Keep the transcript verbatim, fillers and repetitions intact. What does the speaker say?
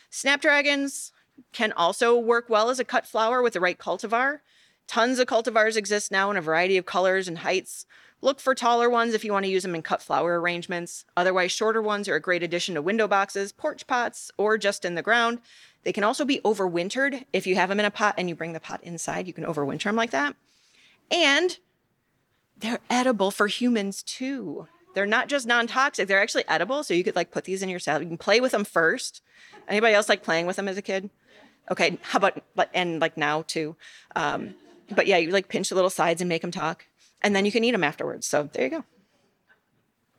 Snapdragons can also work well as a cut flower with the right cultivar. Tons of cultivars exist now in a variety of colors and heights. Look for taller ones if you want to use them in cut flower arrangements. Otherwise, shorter ones are a great addition to window boxes, porch pots, or just in the ground. They can also be overwintered. If you have them in a pot and you bring the pot inside, you can overwinter them like that. And they're edible for humans too. They're not just non-toxic, they're actually edible. So you could like put these in your salad. You can play with them first. Anybody else like playing with them as a kid? Okay, how about, and like now too. Um, but yeah, you like pinch the little sides and make them talk. And then you can eat them afterwards. So there you go.